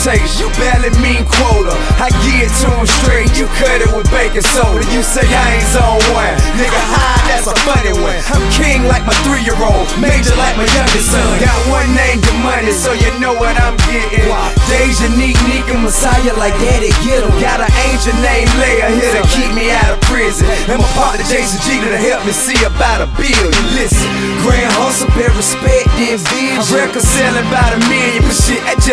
taste. You barely mean quota. I give it to him straight, you cut it with baking soda. You say I ain't zone one, nigga high, that's a funny one. I'm king like my 3-year-old, major like my youngest son. Got one name, the money, so you know what I'm getting. Deja, Neek, and Messiah like daddy, get him. Got an angel named Leia here to keep me out of prison. And my partner Jason G to help me see about a bill. You listen, grand hustle, bear respect, then vision. I'm reconciling about $1 million, but shit,